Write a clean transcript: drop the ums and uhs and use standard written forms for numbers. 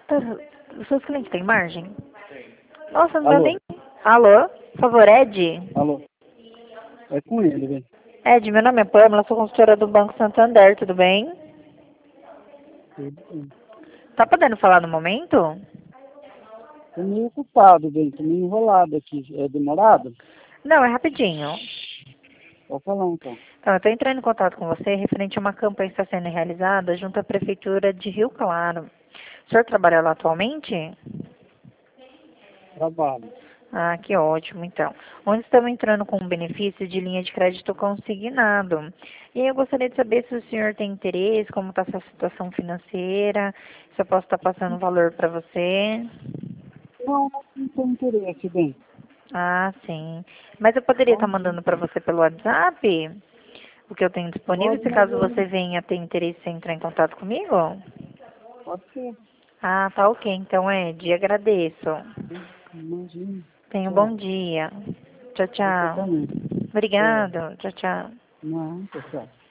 Tá, os seus clientes têm margem? Nossa, não dá Alô? nem... Alô? Por favor, Ed? Alô? É com ele, velho. Ed, meu nome é Pamela, sou consultora do Banco Santander, tudo bem? Tudo bem. Tá podendo falar no momento? Tô meio ocupado, velho. Tô meio enrolado aqui. É demorado? Não, é rapidinho. Pode falar então. Então, eu estou entrando em contato com você referente a uma campanha que está sendo realizada junto à Prefeitura de Rio Claro. O senhor trabalha lá atualmente? Trabalho. Ah, que ótimo, então. Onde estamos entrando com um benefício de linha de crédito consignado. E eu gostaria de saber se o senhor tem interesse, como está a sua situação financeira, se eu posso estar passando valor para você. Não, não tem interesse, bem. Ah, sim. Mas eu poderia estar Bom dia. mandando para você pelo WhatsApp o que eu tenho disponível, Pode, se mas caso eu... você venha ter interesse em entrar em contato comigo? Pode ser. Ah, tá ok. Então, Ed, agradeço. Imagina. Tenha um bom Tchau. dia. Tchau, Você tchau. também. Tchau. Obrigado. Tchau, tchau. Não, tchau.